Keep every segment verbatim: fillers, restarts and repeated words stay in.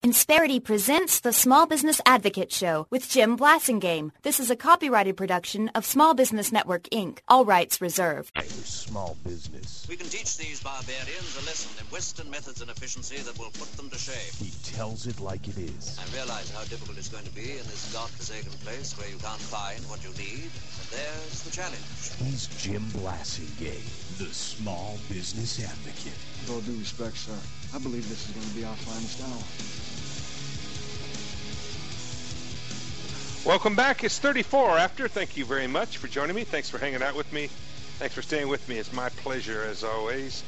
Insperity presents the Small Business Advocate Show with Jim Blasingame. This is a copyrighted production of Small Business Network, Incorporated. All rights reserved. Small business. We can teach these barbarians a lesson in Western methods and efficiency that will put them to shame. He tells it like it is. I realize how difficult it's going to be in this godforsaken place where you can't find what you need. But there's the challenge. He's Jim Blasingame, the Small Business Advocate. With all due respect, sir, I believe this is going to be our finest hour. Welcome back. It's thirty-four after. Thank you very much for joining me. Thanks for hanging out with me. Thanks for staying with me. It's my pleasure, as always.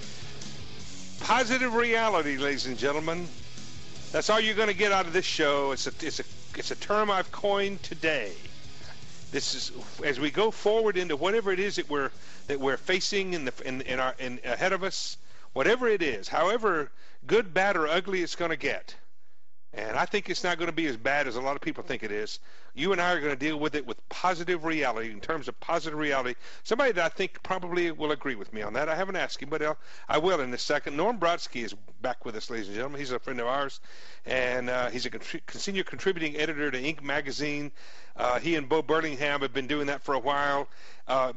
Positive reality, ladies and gentlemen. That's all you're going to get out of this show. It's a, it's a, it's a term I've coined today. This is as we go forward into whatever it is that we're that we're facing in the in, in our in ahead of us. Whatever it is, however good, bad, or ugly it's going to get. And I think it's not going to be as bad as a lot of people think it is. You and I are going to deal with it with positive reality, in terms of positive reality. Somebody that I think probably will agree with me on that. I haven't asked him, but I'll, I will in a second. Norm Brodsky is back with us, ladies and gentlemen. He's a friend of ours, and uh, he's a contri- senior contributing editor to Inc magazine. Uh, he and Bo Burlingham have been doing that for a while. Uh,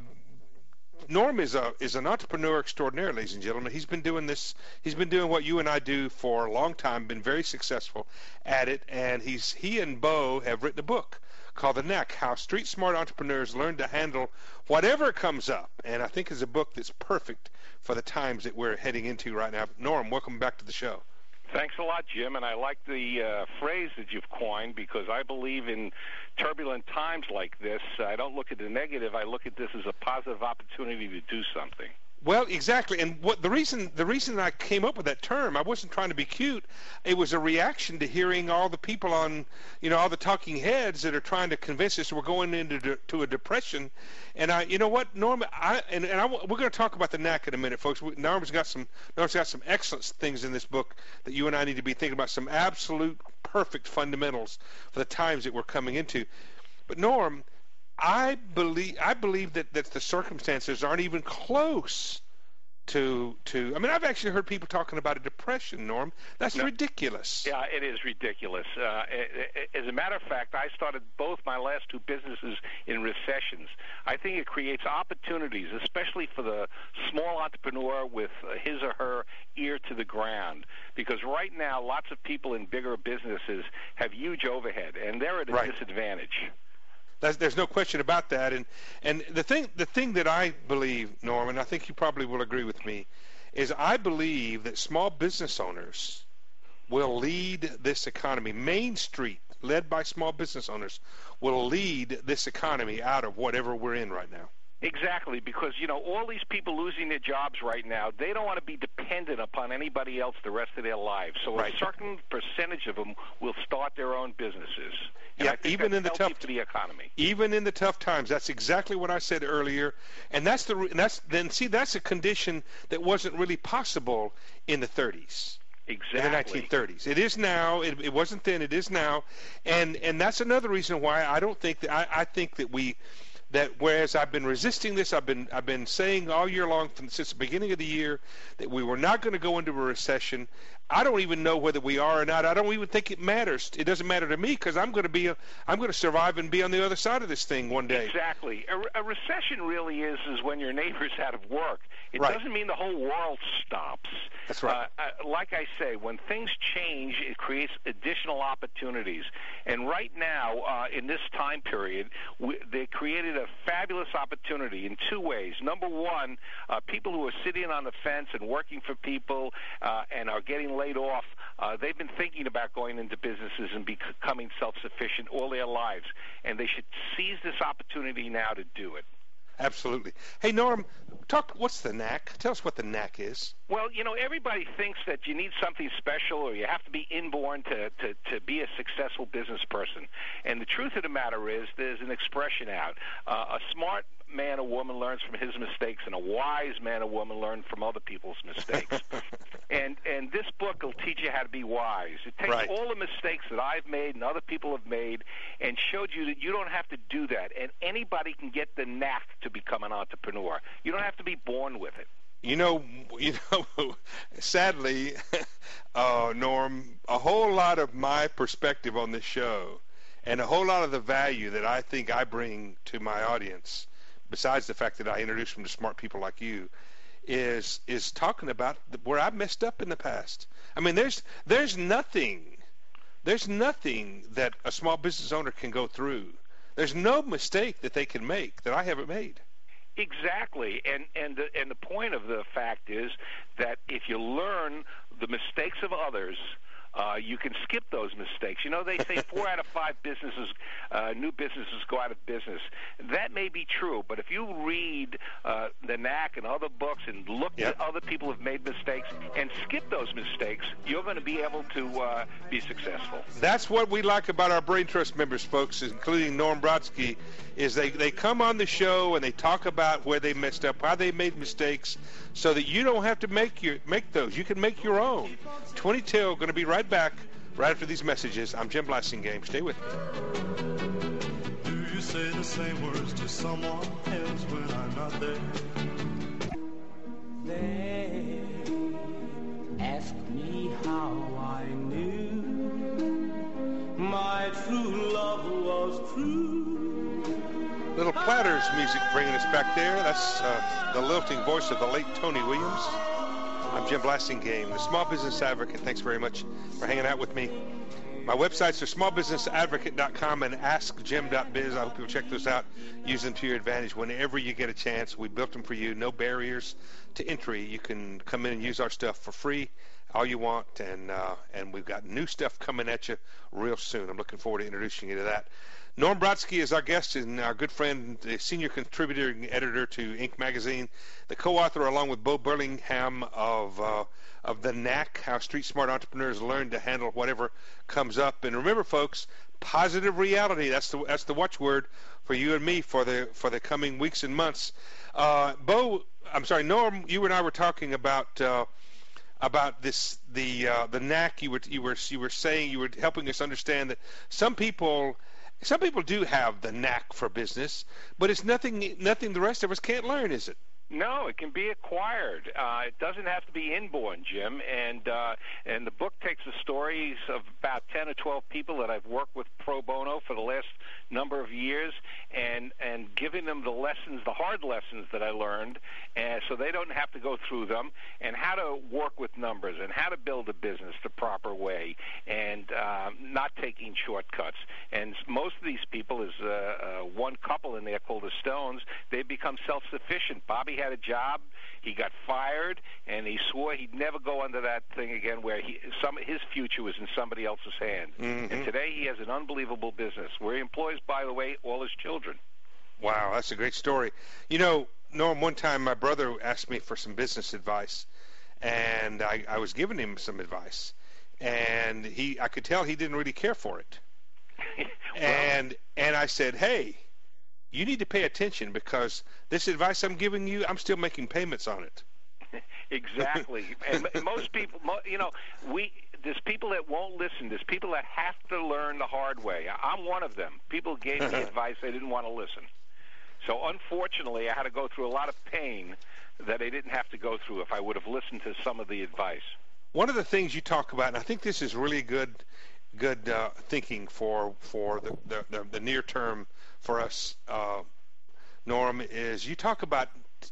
Norm is a is an entrepreneur extraordinaire, ladies and gentlemen. He's been doing this. He's been doing what you and I do for a long time. Been very successful at it, and he's he and Bo have written a book called The Knack: How Street Smart Entrepreneurs Learn to Handle Whatever Comes Up. And I think it's a book that's perfect for the times that we're heading into right now. Norm, welcome back to the show. Thanks a lot, Jim, and I like the uh, phrase that you've coined because I believe in turbulent times like this. I don't look at the negative. I look at this as a positive opportunity to do something. Well, exactly, and what the reason the reason I came up with that term, I wasn't trying to be cute. It was a reaction to hearing all the people on, you know, all the talking heads that are trying to convince us we're going into de- to a depression. And I, you know what, Norm, I and, and I, we're going to talk about the knack in a minute, folks. Norm's got some Norm's got some excellent things in this book that you and I need to be thinking about. Some absolute perfect fundamentals for the times that we're coming into. But Norm, I believe I believe that, that the circumstances aren't even close to to. I mean, I've actually heard people talking about a depression, Norm. That's no, ridiculous. Yeah, it is ridiculous. Uh, as a matter of fact, I started both my last two businesses in recessions. I think it creates opportunities, especially for the small entrepreneur with his or her ear to the ground. Because right now, lots of people in bigger businesses have huge overhead, and they're at a right. disadvantage. That's, there's no question about that, and and the thing the thing that I believe, Norm, and I think you probably will agree with me, is I believe that small business owners will lead this economy. Main Street, led by small business owners, will lead this economy out of whatever we're in right now. Exactly, because, you know, all these people losing their jobs right now, they don't want to be dependent upon anybody else the rest of their lives. So right. a certain percentage of them will start their own businesses. And yeah, even in the tough for the economy. Even in the tough times, that's exactly what I said earlier. And that's the that's then see that's a condition that wasn't really possible in the thirties. Exactly. In the nineteen thirties. It is now. It, it wasn't then. It is now. And and that's another reason why I don't think that I, I think that we. That whereas I've been resisting this, I've been I've been saying all year long from, since the beginning of the year that we were not going to go into a recession. I don't even know whether we are or not. I don't even think it matters. It doesn't matter to me because I'm going to be a, I'm going to survive and be on the other side of this thing one day. Exactly. A, a recession really is is when your neighbor's out of work. It right. doesn't mean the whole world stops. That's right. Uh, uh, like I say, when things change, it creates additional opportunities. And right now, uh, in this time period, we, they created a fabulous opportunity in two ways. Number one, uh, people who are sitting on the fence and working for people uh, and are getting laid off, uh, they've been thinking about going into businesses and becoming self-sufficient all their lives, and they should seize this opportunity now to do it. Absolutely. Hey, Norm, talk. What's the knack? Tell us what the knack is. Well, you know, everybody thinks that you need something special or you have to be inborn to, to, to be a successful business person. And the truth of the matter is there's an expression out. Uh, a smart man or woman learns from his mistakes, and a wise man or woman learns from other people's mistakes. and and this book will teach you how to be wise. It takes right. all the mistakes that I've made and other people have made and showed you that you don't have to do that. And anybody can get the knack to become an entrepreneur. You don't have to be born with it. You know, you know. Sadly, uh, Norm, a whole lot of my perspective on this show, and a whole lot of the value that I think I bring to my audience, besides the fact that I introduce them to smart people like you, is is talking about where I messed up in the past. I mean, there's there's nothing, there's nothing that a small business owner can go through. There's no mistake that they can make that I haven't made. Exactly, and and the, and the point of the fact is that if you learn the mistakes of others, uh, you can skip those mistakes. You know, they say four out of five businesses, uh, new businesses go out of business. That may be true, but if you read uh, the N A C and other books and look yep. at other people who've made mistakes and skip those mistakes, you're going to be able to uh, be successful. That's what we like about our Brain Trust members, folks, including Norm Brodsky, is they, they come on the show and they talk about where they messed up, how they made mistakes, so that you don't have to make your make those. You can make your own. twenty-two, going to be right back right after these messages. I'm Jim Blasingame. Stay with me. Do you say the same words to someone else when I'm not there? They ask me how I knew my true love was true. Little Platters music bringing us back there. That's uh, the lilting voice of the late Tony Williams. I'm Jim Blasingame, the Small Business Advocate. Thanks very much for hanging out with me. My websites are small business advocate dot com and ask jim dot biz. I hope you'll check those out. Use them to your advantage whenever you get a chance. We built them for you. No barriers to entry. You can come in and use our stuff for free all you want, and uh, and we've got new stuff coming at you real soon. I'm looking forward to introducing you to that. Norm Brodsky is our guest and our good friend, the senior contributor and editor to Inc magazine, the co-author along with Bo Burlingham of uh, of the N A C, How Street Smart Entrepreneurs Learn to Handle Whatever Comes Up. And remember, folks, positive reality. That's the that's the watchword for you and me for the for the coming weeks and months. Uh, Bo, I'm sorry, Norm, you and I were talking about uh, about this the uh, the N A C. You were you were you were saying you were helping us understand that some people. Some people do have the knack for business, but it's nothing nothing the rest of us can't learn, is it? No, it can be acquired. Uh, it doesn't have to be inborn, Jim. And uh, and the book takes the stories of about ten or twelve people that I've worked with pro bono for the last number of years, and and giving them the lessons, the hard lessons that I learned, and so they don't have to go through them, and how to work with numbers, and how to build a business the proper way, and uh, not taking shortcuts. And most of these people, is uh, uh, one couple in there called the Stones, they've become self-sufficient. Bobby had a job, he got fired, and he swore he'd never go under that thing again where he, some his future was in somebody else's hand. Mm-hmm. And today he has an unbelievable business where he employs, by the way, all his children. Wow, that's a great story. You know, Norm, one time my brother asked me for some business advice, and I, I was giving him some advice, and he I could tell he didn't really care for it. well, and and I said, hey, you need to pay attention because this advice I'm giving you, I'm still making payments on it. Exactly. And most people, you know, we there's people that won't listen. There's people that have to learn the hard way. I'm one of them. People gave me advice they didn't want to listen. So unfortunately, I had to go through a lot of pain that I didn't have to go through if I would have listened to some of the advice. One of the things you talk about, and I think this is really good good uh, thinking for for the, the, the, the near term for us, uh, Norm, is you talk about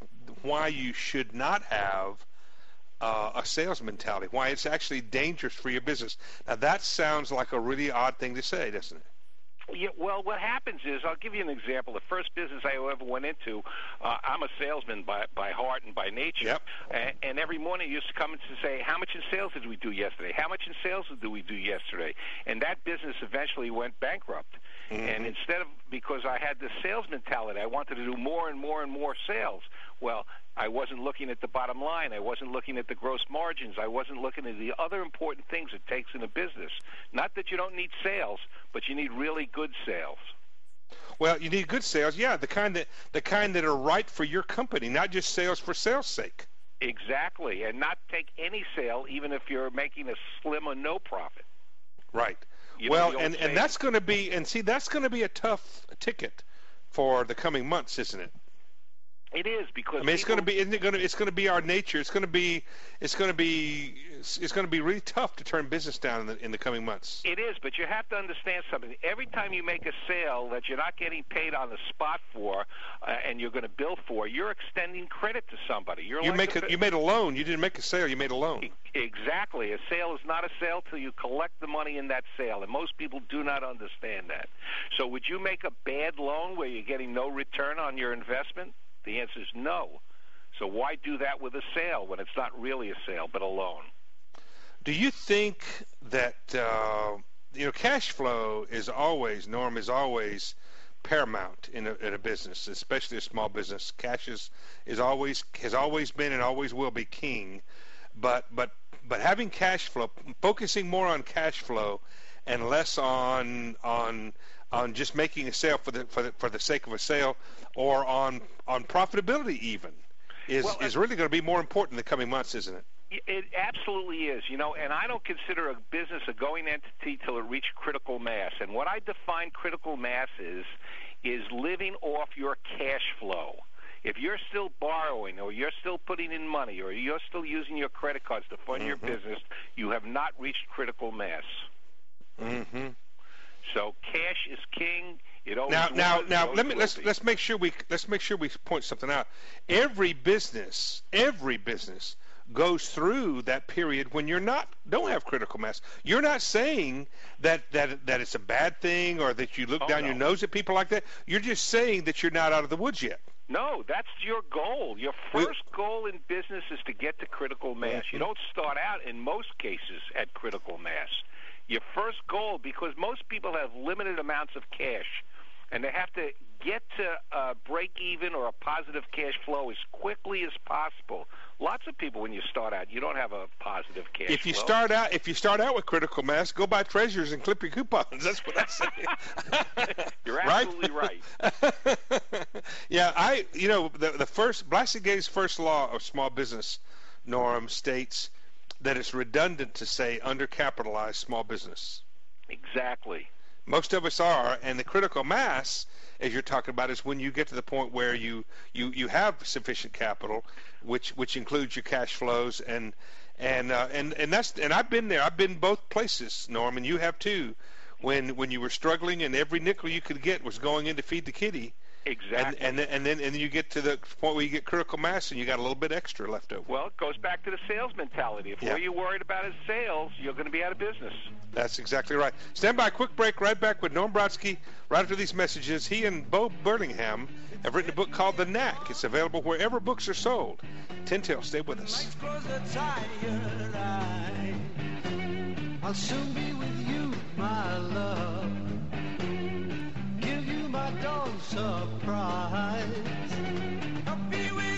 why you should not have uh, a sales mentality, why it's actually dangerous for your business. Now, that sounds like a really odd thing to say, doesn't it? Yeah, well, what happens is, I'll give you an example. The first business I ever went into, uh, I'm a salesman by by heart and by nature. Yep. And, and every morning I used to come in to say, how much in sales did we do yesterday? How much in sales did we do yesterday? And that business eventually went bankrupt. Mm-hmm. And instead of, because I had this sales mentality, I wanted to do more and more and more sales. Well, I wasn't looking at the bottom line. I wasn't looking at the gross margins. I wasn't looking at the other important things it takes in a business. Not that you don't need sales, but you need really good sales. Well, you need good sales, yeah, the kind that the kind that are right for your company, not just sales for sales' sake. Exactly, and not take any sale, even if you're making a slim or no profit. Right. You well, and, and that's going to be, and see, that's going to be a tough ticket for the coming months, isn't it? It is because I mean, it's people, going to be. Isn't it going to? It's going to be our nature. It's going to be. It's going to be. It's, it's going to be really tough to turn business down in the in the coming months. It is, but you have to understand something. Every time you make a sale that you're not getting paid on the spot for, uh, and you're going to bill for, you're extending credit to somebody. You're you like make a, a, you made a loan. You didn't make a sale. You made a loan. Exactly. A sale is not a sale till you collect the money in that sale, and most people do not understand that. So, would you make a bad loan where you're getting no return on your investment? The answer is no. So why do that with a sale when it's not really a sale but a loan? Do you think that, uh, you know, cash flow is always, Norm, is always paramount in a, in a business, especially a small business. Cash is, is always, has always been and always will be king. But, but, but having cash flow, focusing more on cash flow and less on, on, on just making a sale for the for the for the sake of a sale, or on on profitability even, is well, is really going to be more important in the coming months, isn't it? It absolutely is, you know, and I don't consider a business a going entity till it reaches critical mass. And what I define critical mass is, is living off your cash flow. If you're still borrowing, or you're still putting in money, or you're still using your credit cards to fund mm-hmm. your business, you have not reached critical mass. Mm-hmm. So cash is king. It always now, was, now, it now, always let me will let's be. let's make sure we let's make sure we point something out. Every business, every business goes through that period when you're not don't have critical mass. You're not saying that that that it's a bad thing or that you look Oh, down no. your nose at people like that. You're just saying that you're not out of the woods yet. No, that's your goal. Your first goal in business is to get to critical mass. You don't start out, in most cases, at critical mass. Your first goal, because most people have limited amounts of cash, and they have to get to uh, break even or a positive cash flow as quickly as possible. Lots of people, when you start out, you don't have a positive cash flow. If you start out, if you start out with critical mass, go buy treasures and clip your coupons. That's what I say. You're absolutely right. right. Yeah, I, you know, the the first Blassie Gay's first law of small business, Norm, states that it's redundant to say undercapitalized small business. Exactly. Most of us are, and the critical mass, as you're talking about, is when you get to the point where you, you, you have sufficient capital, which which includes your cash flows, and and uh, and and that's and I've been there. I've been both places, Norm, and you have too. When when you were struggling and every nickel you could get was going in to feed the kitty. Exactly. And, and then and then and then you get to the point where you get critical mass and you got a little bit extra left over. Well, it goes back to the sales mentality. If Yeah. all you're worried about is sales, you're going to be out of business. That's exactly right. Stand by, quick break, right back with Norm Brodsky right after these messages. He and Bo Burlingham have written a book called The Knack. It's available wherever books are sold. Tintel, stay with us. I'll soon be with you, my love. Give you my dawn surprise. I'll be with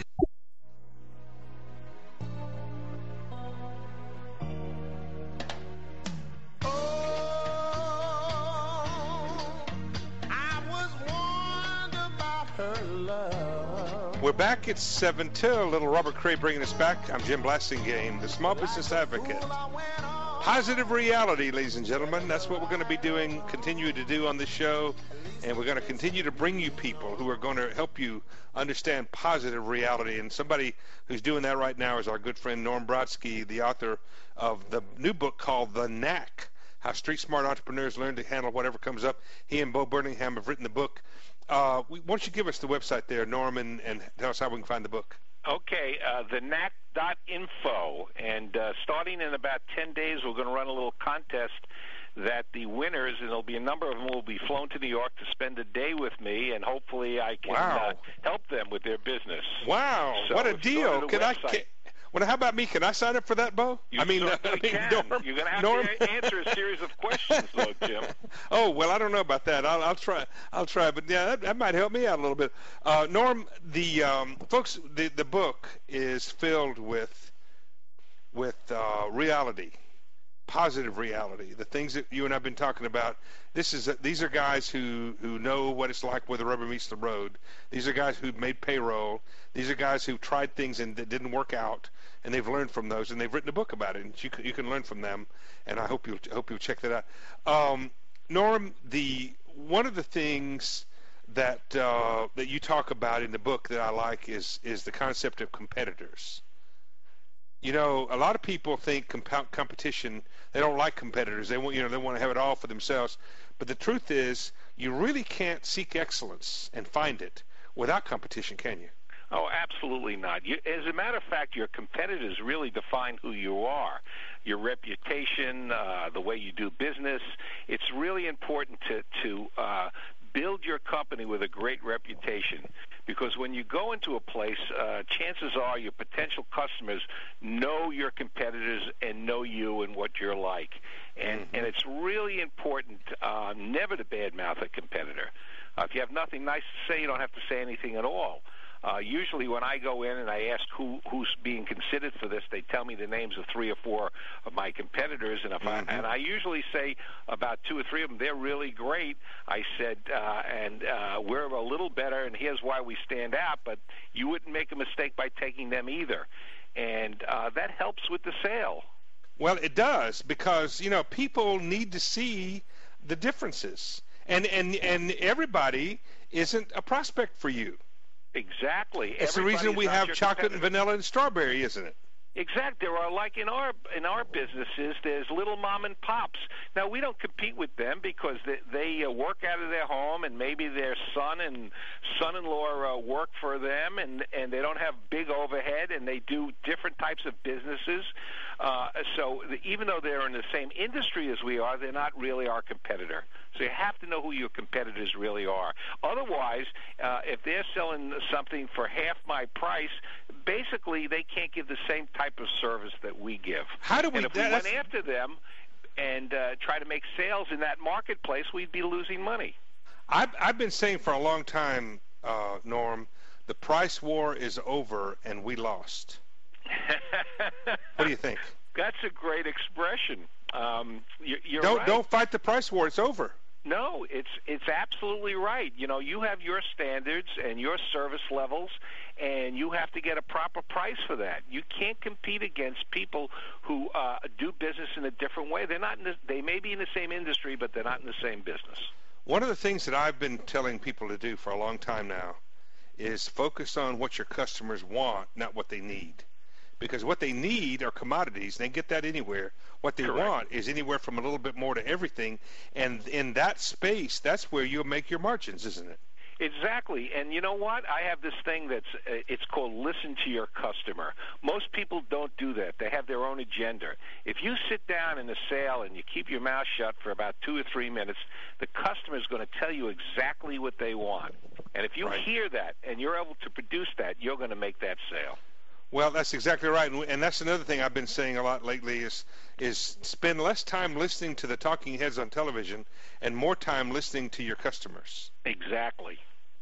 We're back at seven till. Little Robert Cray bringing us back. I'm Jim Blasingame, the Small Business Advocate. Positive reality, ladies and gentlemen. That's what we're going to be doing, continue to do on this show. And we're going to continue to bring you people who are going to help you understand positive reality. And somebody who's doing that right now is our good friend Norm Brodsky, the author of the new book called The Knack, How Street Smart Entrepreneurs Learn to Handle Whatever Comes Up. He and Bo Burlingham have written the book. Uh, why don't you give us the website there, Norm, and, and tell us how we can find the book. Okay, uh, the knack dot info, and uh, starting in about ten days, we're going to run a little contest that the winners, and there'll be a number of them, will be flown to New York to spend a day with me, and hopefully I can Wow. uh, help them with their business. Wow, So what a if you go deal! to the Can I? website- Can, well, how about me? Can I sign up for that, Bo? You I mean, certainly I mean, can. Norm, You're going to have Norm? to answer a series of questions, though, Jim. Oh well, I don't know about that. I'll, I'll try. I'll try, but yeah, that, that might help me out a little bit. Uh, Norm, the um, folks, the the book is filled with with uh, reality, positive reality. The things that you and I've been talking about. This is a, these are guys who who know what it's like where the rubber meets the road. These are guys who've made payroll. These are guys who've tried things and that didn't work out, and they've learned from those, and they've written a book about it. And you can, you can learn from them. And I hope you hope you'll check that out. Um, Norm, the one of the things that uh, that you talk about in the book that I like is is the concept of competitors. You know, a lot of people think comp- competition. They don't like competitors. They want you know they want to have it all for themselves. But the truth is, you really can't seek excellence and find it without competition, can you? Oh, absolutely not. You, as a matter of fact, your competitors really define who you are. Your reputation, uh, the way you do business. It's really important to to uh, build your company with a great reputation, because when you go into a place, uh, chances are your potential customers know your competitors and know you and what you're like. And, mm-hmm. and it's really important uh, never to badmouth a competitor. Uh, if you have nothing nice to say, you don't have to say anything at all. Uh, usually when I go in and I ask who, who's being considered for this, they tell me the names of three or four of my competitors, and if mm-hmm. I, and I usually say about two or three of them, they're really great. I said, uh, and uh, we're a little better, and here's why we stand out, but you wouldn't make a mistake by taking them either. And uh, that helps with the sale. Well, it does, because, you know, people need to see the differences. And, and, and everybody isn't a prospect for you. Exactly. It's the reason we have chocolate and vanilla and strawberry, isn't it? Exactly. There are, like in our in our businesses, there's little mom and pops. Now, we don't compete with them because they, they uh, work out of their home, and maybe their son and son-in-law uh, work for them, and, and they don't have big overhead, and they do different types of businesses. Uh, so the, even though they're in the same industry as we are, they're not really our competitor. So you have to know who your competitors really are. Otherwise, uh, if they're selling something for half my price, basically they can't give the same type of service that we give. How do we? And if we went after them and uh, try to make sales in that marketplace, we'd be losing money. I've, I've been saying for a long time, uh, Norm, the price war is over and we lost. What do you think? That's a great expression. Um, you're, you're don't right. don't fight the price war. It's over. No, it's it's absolutely right. You know, you have your standards and your service levels, and you have to get a proper price for that. You can't compete against people who uh, do business in a different way. They're not. In the, they may be in the same industry, but they're not in the same business. One of the things that I've been telling people to do for a long time now is focus on what your customers want, not what they need. Because what they need are commodities, and they get that anywhere. What they Correct. want is anywhere from a little bit more to everything, and in that space, that's where you'll make your margins, isn't it? Exactly. And you know what? I have this thing that's uh, it's called listen to your customer. Most people don't do that. They have their own agenda. If you sit down in a sale and you keep your mouth shut for about two or three minutes, the customer is going to tell you exactly what they want. And if you right. hear that and you're able to produce that, you're going to make that sale. Well, that's exactly right, and that's another thing I've been saying a lot lately is is spend less time listening to the talking heads on television and more time listening to your customers. Exactly.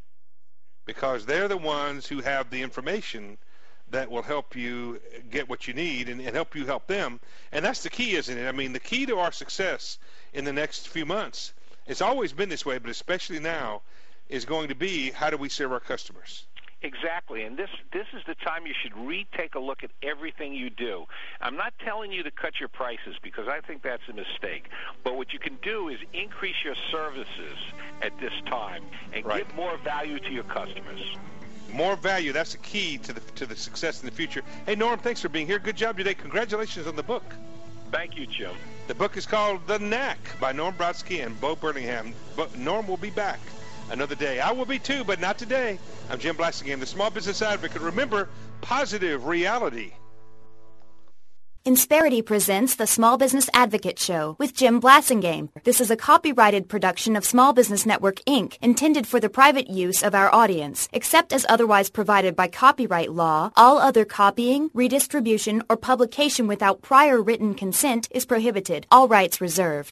Because they're the ones who have the information that will help you get what you need and, and help you help them. And that's the key, isn't it? I mean, the key to our success in the next few months, it's always been this way, but especially now, is going to be how do we serve our customers? Exactly, and this this is the time you should retake a look at everything you do. I'm not telling you to cut your prices because I think that's a mistake. But what you can do is increase your services at this time and right. give more value to your customers. More value, that's the key to the to the success in the future. Hey, Norm, thanks for being here. Good job today. Congratulations on the book. Thank you, Jim. The book is called The Knack by Norm Brodsky and Bo Burlingham. But Norm will be back another day. I will be too, but not today. I'm Jim Blasingame, the Small Business Advocate. Remember, positive reality. Insperity presents the Small Business Advocate Show with Jim Blasingame. This is a copyrighted production of Small Business Network, Incorporated, intended for the private use of our audience. Except as otherwise provided by copyright law, all other copying, redistribution, or publication without prior written consent is prohibited. All rights reserved.